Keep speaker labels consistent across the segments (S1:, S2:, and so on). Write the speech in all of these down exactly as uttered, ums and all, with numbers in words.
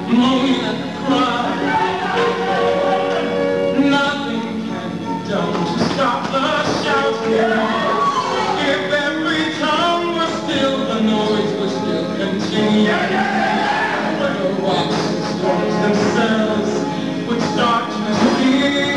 S1: moan and cry. Nothing can be done to stop the shouting. If every tongue was still, the noise would still continue. The rocks and stones themselves would start to speak.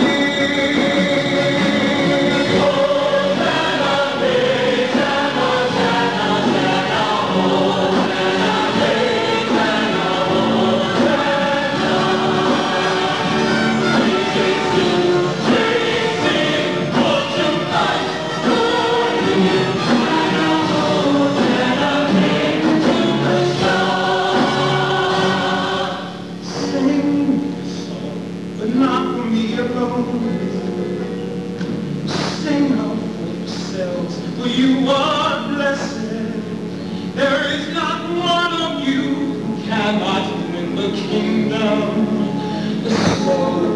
S1: But not for me alone. Sing out for yourselves, for you are blessed. There is not one of you who cannot win the kingdom. The soul